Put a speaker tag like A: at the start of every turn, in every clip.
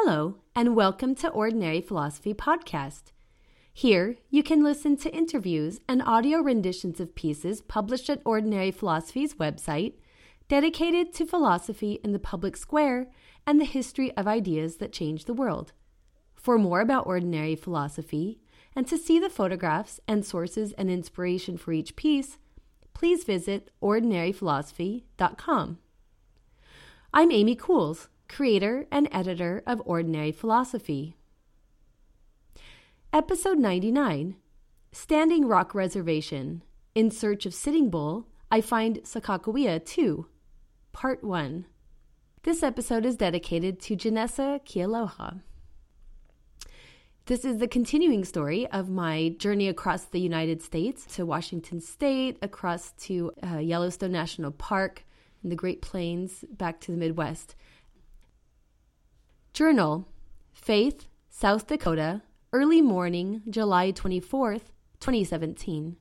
A: Hello, and welcome to Ordinary Philosophy Podcast. Here, you can listen to interviews and audio renditions of pieces published at Ordinary Philosophy's website, dedicated to philosophy in the public square and the history of ideas that change the world. For more about Ordinary Philosophy, and to see the photographs and sources and inspiration for each piece, please visit ordinaryphilosophy.com. I'm Amy Cools, creator and editor of Ordinary Philosophy. Episode 99, Standing Rock Reservation. In Search of Sitting Bull, I Find Sakakawea 2, Part 1. This episode is dedicated to Janessa Kealoha. This is the continuing story of my journey across the United States to Washington State, across to Yellowstone National Park, in the Great Plains, back to the Midwest. Journal, Faith, South Dakota, early morning, July 24th, 2017.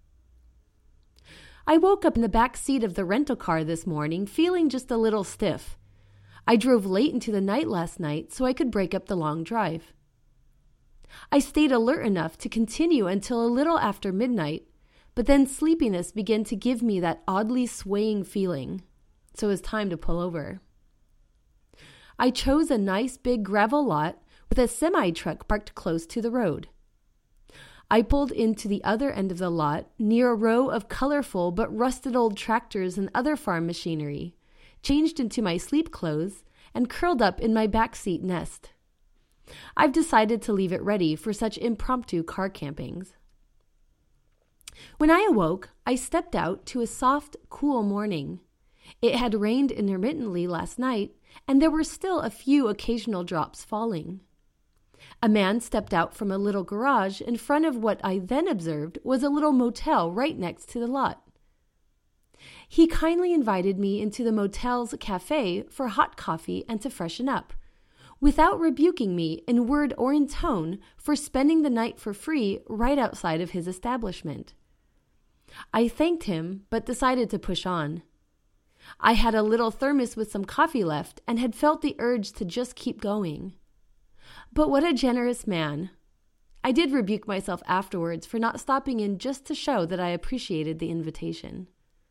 A: I woke up in the back seat of the rental car this morning feeling just a little stiff. I drove late into the night last night so I could break up the long drive. I stayed alert enough to continue until a little after midnight, but then sleepiness began to give me that oddly swaying feeling, so it was time to pull over. I chose a nice big gravel lot with a semi-truck parked close to the road. I pulled into the other end of the lot near a row of colorful but rusted old tractors and other farm machinery, changed into my sleep clothes, and curled up in my backseat nest. I've decided to leave it ready for such impromptu car campings. When I awoke, I stepped out to a soft, cool morning. It had rained intermittently last night, and there were still a few occasional drops falling. A man stepped out from a little garage in front of what I then observed was a little motel right next to the lot. He kindly invited me into the motel's cafe for hot coffee and to freshen up, without rebuking me in word or in tone for spending the night for free right outside of his establishment. I thanked him, but decided to push on. I had a little thermos with some coffee left and had felt the urge to just keep going. But what a generous man. I did rebuke myself afterwards for not stopping in just to show that I appreciated the invitation.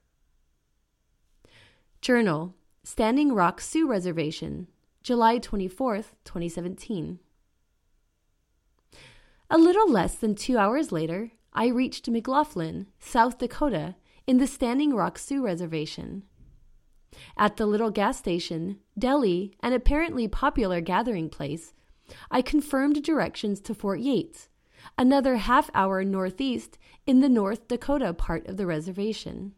A: Journal, Standing Rock Sioux Reservation, July 24th, 2017. A little less than 2 hours later, I reached McLaughlin, South Dakota, in the Standing Rock Sioux Reservation. At the little gas station, deli, and apparently popular gathering place, I confirmed directions to Fort Yates, another half-hour northeast in the North Dakota part of the reservation.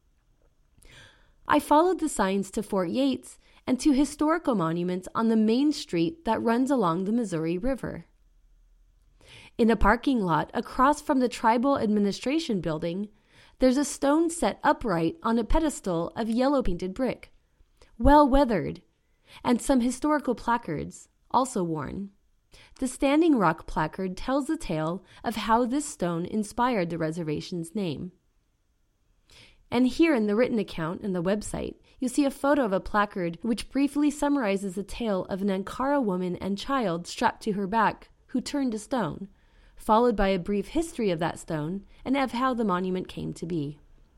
A: I followed the signs to Fort Yates and to historical monuments on the main street that runs along the Missouri River. In a parking lot across from the Tribal Administration Building, there's a stone set upright on a pedestal of yellow-painted brick, well-weathered, and some historical placards, also worn. The Standing Rock placard tells the tale of how this stone inspired the reservation's name. And here in the written account in the website, you see a photo of a placard which briefly summarizes the tale of an Ankara woman and child strapped to her back who turned to stone, followed by a brief history of that stone and of how the monument came to be.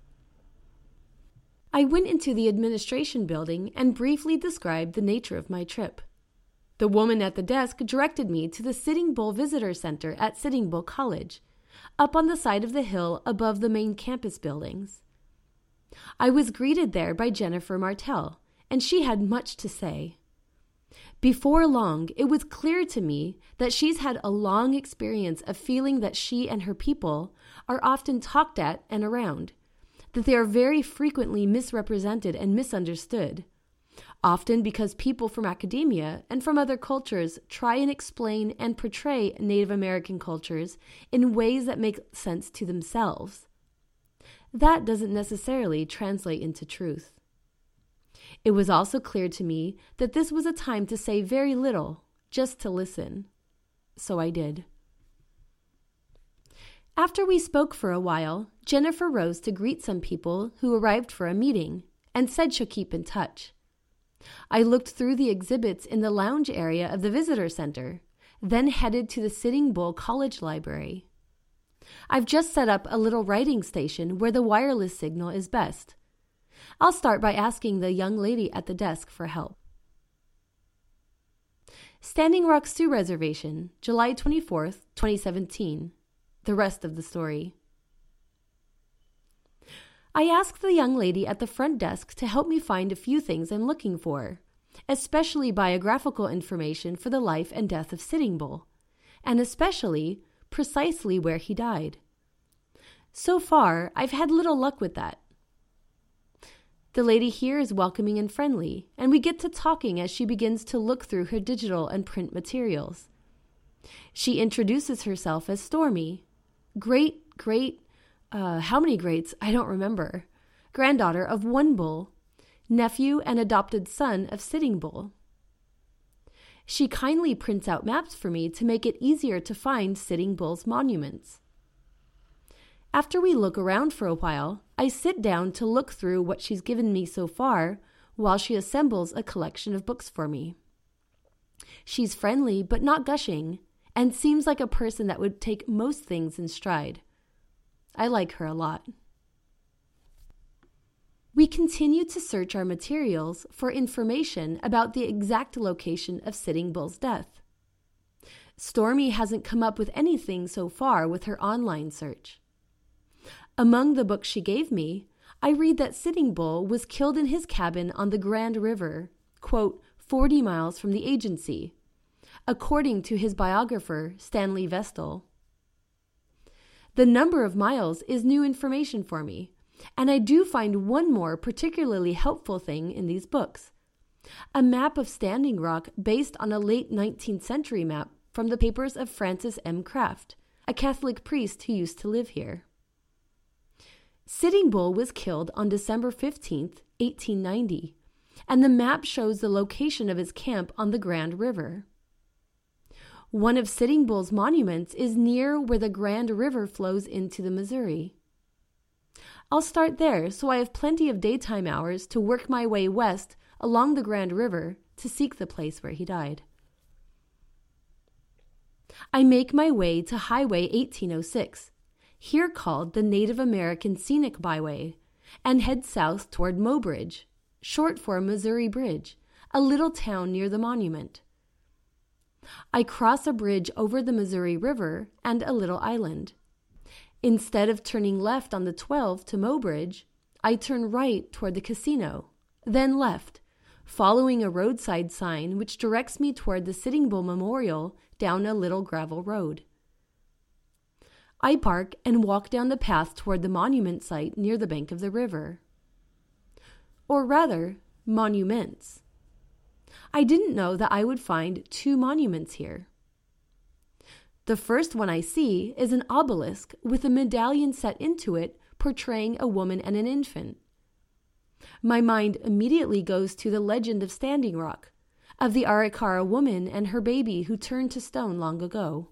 A: I went into the administration building and briefly described the nature of my trip. The woman at the desk directed me to the Sitting Bull Visitor Center at Sitting Bull College, up on the side of the hill above the main campus buildings. I was greeted there by Jennifer Martell, and she had much to say. Before long, it was clear to me that she's had a long experience of feeling that she and her people are often talked at and around, that they are very frequently misrepresented and misunderstood, often because people from academia and from other cultures try and explain and portray Native American cultures in ways that make sense to themselves. That doesn't necessarily translate into truth. It was also clear to me that this was a time to say very little, just to listen. So I did. After we spoke for a while, Jennifer rose to greet some people who arrived for a meeting and said she'll keep in touch. I looked through the exhibits in the lounge area of the visitor center, then headed to the Sitting Bull College Library. I've just set up a little writing station where the wireless signal is best. I'll start by asking the young lady at the desk for help. Standing Rock Sioux Reservation, July 24th, 2017. The rest of the story. I asked the young lady at the front desk to help me find a few things I'm looking for, especially biographical information for the life and death of Sitting Bull, and especially precisely where he died. So far, I've had little luck with that. The lady here is welcoming and friendly, and we get to talking as she begins to look through her digital and print materials. She introduces herself as Stormy, how many greats? I don't remember. Granddaughter of One Bull, nephew and adopted son of Sitting Bull. She kindly prints out maps for me to make it easier to find Sitting Bull's monuments. After we look around for a while, I sit down to look through what she's given me so far while she assembles a collection of books for me. She's friendly but not gushing, and seems like a person that would take most things in stride. I like her a lot. We continue to search our materials for information about the exact location of Sitting Bull's death. Stormy hasn't come up with anything so far with her online search. Among the books she gave me, I read that Sitting Bull was killed in his cabin on the Grand River, quote, 40 miles from the agency, according to his biographer, Stanley Vestal. The number of miles is new information for me, and I do find one more particularly helpful thing in these books: a map of Standing Rock based on a late 19th century map from the papers of Francis M. Craft, a Catholic priest who used to live here. Sitting Bull was killed on December 15th, 1890, and the map shows the location of his camp on the Grand River. One of Sitting Bull's monuments is near where the Grand River flows into the Missouri. I'll start there so I have plenty of daytime hours to work my way west along the Grand River to seek the place where he died. I make my way to Highway 1806, here called the Native American Scenic Byway, and head south toward Mobridge, short for Missouri Bridge, a little town near the monument. I cross a bridge over the Missouri River and a little island. Instead of turning left on the 12 to Mobridge, I turn right toward the casino, then left, following a roadside sign which directs me toward the Sitting Bull Memorial down a little gravel road. I park and walk down the path toward the monument site near the bank of the river. Or rather, monuments. I didn't know that I would find 2 monuments here. The first one I see is an obelisk with a medallion set into it portraying a woman and an infant. My mind immediately goes to the legend of Standing Rock, of the Arikara woman and her baby who turned to stone long ago.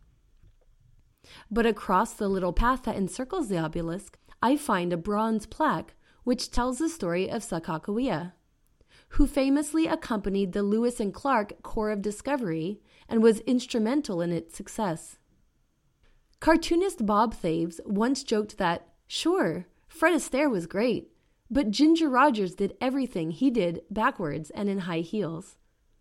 A: But across the little path that encircles the obelisk, I find a bronze plaque which tells the story of Sakakawea, who famously accompanied the Lewis and Clark Corps of Discovery and was instrumental in its success. Cartoonist Bob Thaves once joked that, sure, Fred Astaire was great, but Ginger Rogers did everything he did backwards and in high heels.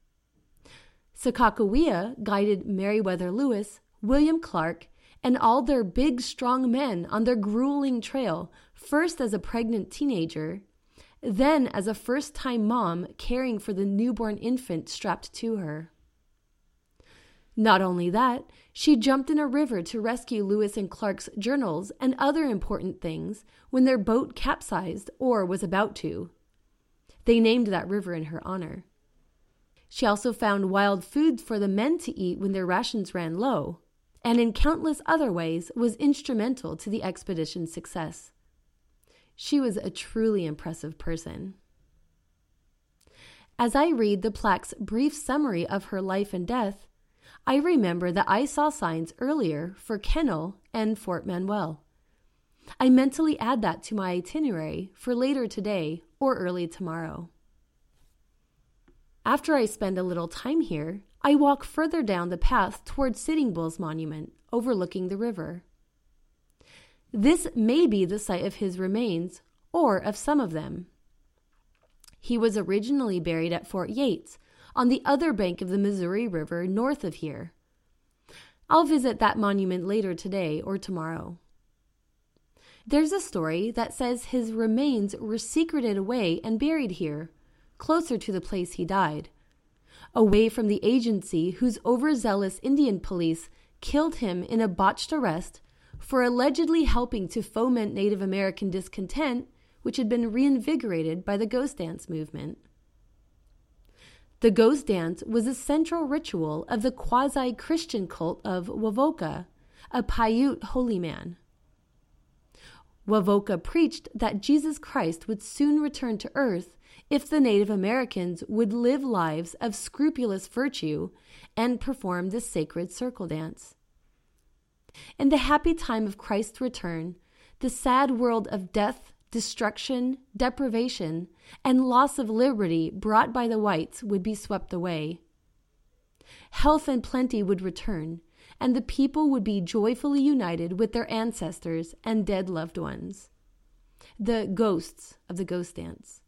A: Sakakawea guided Meriwether Lewis, William Clark, and all their big, strong men on their grueling trail, first as a pregnant teenager, then as a first-time mom caring for the newborn infant strapped to her. Not only that, she jumped in a river to rescue Lewis and Clark's journals and other important things when their boat capsized or was about to. They named that river in her honor. She also found wild food for the men to eat when their rations ran low, and in countless other ways was instrumental to the expedition's success. She was a truly impressive person. As I read the plaque's brief summary of her life and death, I remember that I saw signs earlier for Kennel and Fort Manuel. I mentally add that to my itinerary for later today or early tomorrow. After I spend a little time here, I walk further down the path toward Sitting Bull's monument, overlooking the river. This may be the site of his remains, or of some of them. He was originally buried at Fort Yates, on the other bank of the Missouri River north of here. I'll visit that monument later today or tomorrow. There's a story that says his remains were secreted away and buried here, closer to the place he died, away from the agency whose overzealous Indian police killed him in a botched arrest for allegedly helping to foment Native American discontent, which had been reinvigorated by the ghost dance movement. The ghost dance was a central ritual of the quasi-Christian cult of Wovoka, a Paiute holy man. Wovoka preached that Jesus Christ would soon return to earth if the Native Americans would live lives of scrupulous virtue and perform the sacred circle dance. In the happy time of Christ's return, the sad world of death, destruction, deprivation, and loss of liberty brought by the whites would be swept away. Health and plenty would return, and the people would be joyfully united with their ancestors and dead loved ones, the ghosts of the ghost dance.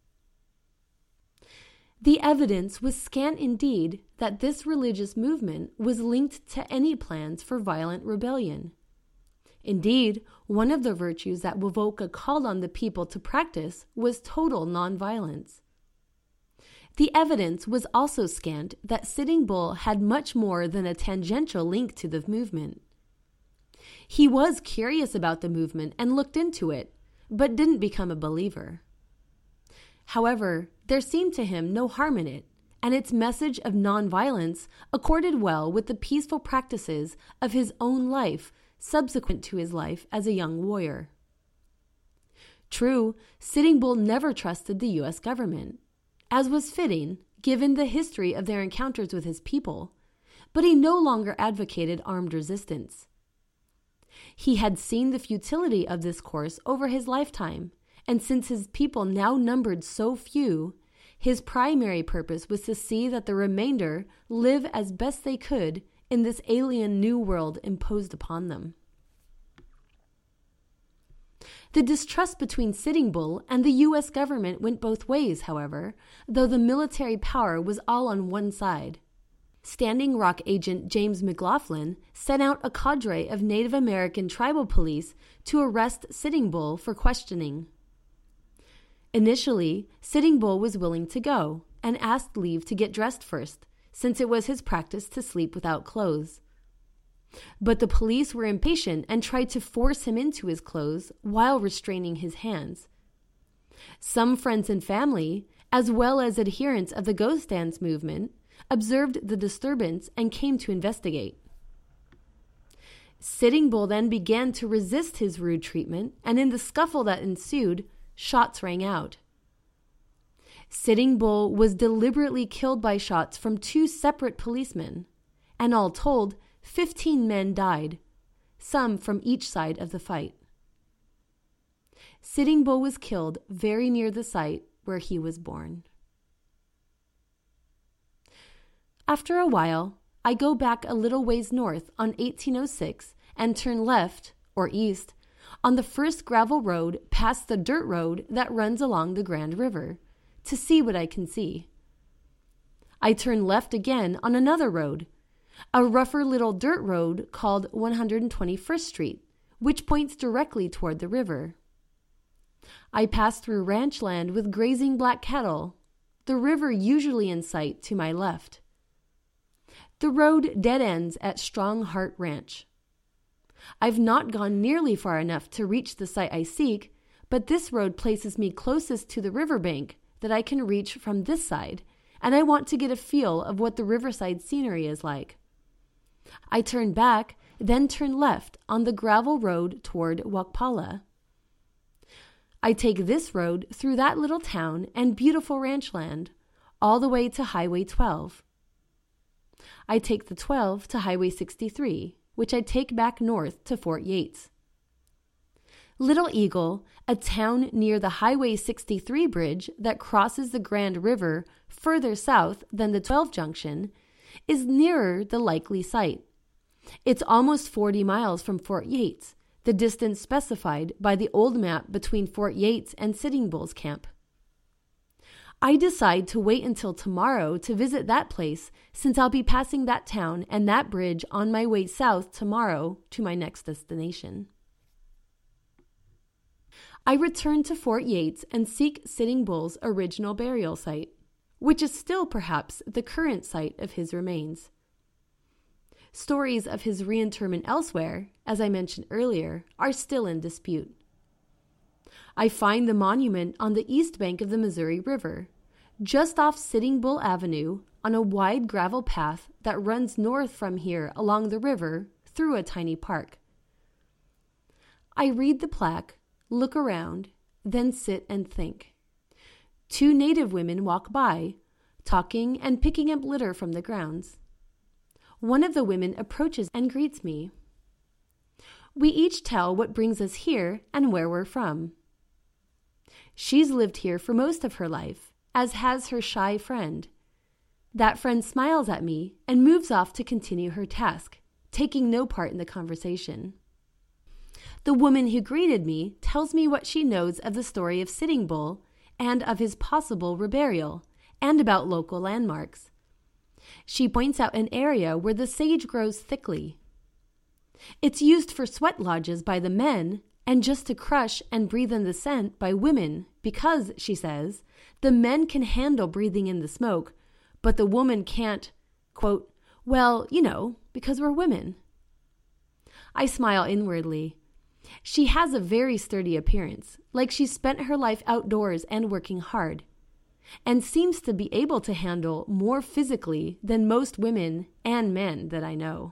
A: The evidence was scant indeed that this religious movement was linked to any plans for violent rebellion. Indeed, one of the virtues that Wovoka called on the people to practice was total nonviolence. The evidence was also scant that Sitting Bull had much more than a tangential link to the movement. He was curious about the movement and looked into it, but didn't become a believer. However, there seemed to him no harm in it, and its message of nonviolence accorded well with the peaceful practices of his own life subsequent to his life as a young warrior. True, Sitting Bull never trusted the U.S. government, as was fitting given the history of their encounters with his people, but he no longer advocated armed resistance. He had seen the futility of this course over his lifetime, and since his people now numbered so few, his primary purpose was to see that the remainder live as best they could in this alien new world imposed upon them. The distrust between Sitting Bull and the U.S. government went both ways, however, though the military power was all on one side. Standing Rock agent James McLaughlin sent out a cadre of Native American tribal police to arrest Sitting Bull for questioning. Initially, Sitting Bull was willing to go and asked leave to get dressed first, since it was his practice to sleep without clothes. But the police were impatient and tried to force him into his clothes while restraining his hands. Some friends and family, as well as adherents of the ghost dance movement, observed the disturbance and came to investigate. Sitting Bull then began to resist his rude treatment, and in the scuffle that ensued, shots rang out. Sitting Bull was deliberately killed by shots from 2 separate policemen, and all told, 15 men died, some from each side of the fight. Sitting Bull was killed very near the site where he was born. After a while, I go back a little ways north on 1806 and turn left, or east, on the first gravel road past the dirt road that runs along the Grand River, to see what I can see. I turn left again on another road, a rougher little dirt road called 121st Street, which points directly toward the river. I pass through ranch land with grazing black cattle, the river usually in sight to my left. The road dead ends at Strong Heart Ranch. I've not gone nearly far enough to reach the site I seek, but this road places me closest to the riverbank that I can reach from this side, and I want to get a feel of what the riverside scenery is like. I turn back, then turn left on the gravel road toward Wakpala. I take this road through that little town and beautiful ranch land, all the way to Highway 12. I take the 12 to Highway 63, which I take back north to Fort Yates. Little Eagle, a town near the Highway 63 bridge that crosses the Grand River further south than the 12 junction, is nearer the likely site. It's almost 40 miles from Fort Yates, the distance specified by the old map between Fort Yates and Sitting Bull's camp. I decide to wait until tomorrow to visit that place, since I'll be passing that town and that bridge on my way south tomorrow to my next destination. I return to Fort Yates and seek Sitting Bull's original burial site, which is still perhaps the current site of his remains. Stories of his reinterment elsewhere, as I mentioned earlier, are still in dispute. I find the monument on the east bank of the Missouri River, just off Sitting Bull Avenue, on a wide gravel path that runs north from here along the river through a tiny park. I read the plaque, look around, then sit and think. 2 native women walk by, talking and picking up litter from the grounds. One of the women approaches and greets me. We each tell what brings us here and where we're from. She's lived here for most of her life, as has her shy friend. That friend smiles at me and moves off to continue her task, taking no part in the conversation. The woman who greeted me tells me what she knows of the story of Sitting Bull and of his possible reburial, and about local landmarks. She points out an area where the sage grows thickly. It's used for sweat lodges by the men and just to crush and breathe in the scent by women because, she says, the men can handle breathing in the smoke, but the woman can't, quote, well, because we're women. I smile inwardly. She has a very sturdy appearance, like she's spent her life outdoors and working hard, and seems to be able to handle more physically than most women and men that I know.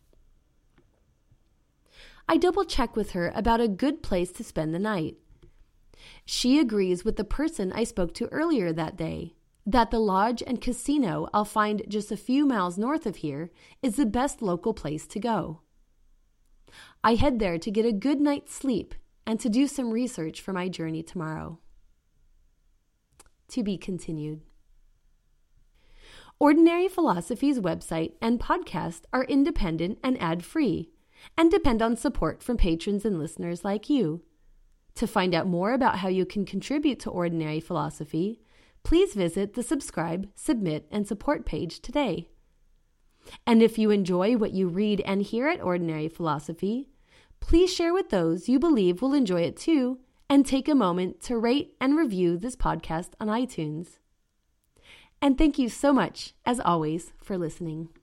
A: I double-check with her about a good place to spend the night. She agrees with the person I spoke to earlier that day, that the lodge and casino I'll find just a few miles north of here is the best local place to go. I head there to get a good night's sleep and to do some research for my journey tomorrow. To be continued. Ordinary Philosophy's website and podcast are independent and ad-free, and depend on support from patrons and listeners like you. To find out more about how you can contribute to Ordinary Philosophy, please visit the subscribe, submit, and support page today. And if you enjoy what you read and hear at Ordinary Philosophy, please share with those you believe will enjoy it too, and take a moment to rate and review this podcast on iTunes. And thank you so much, as always, for listening.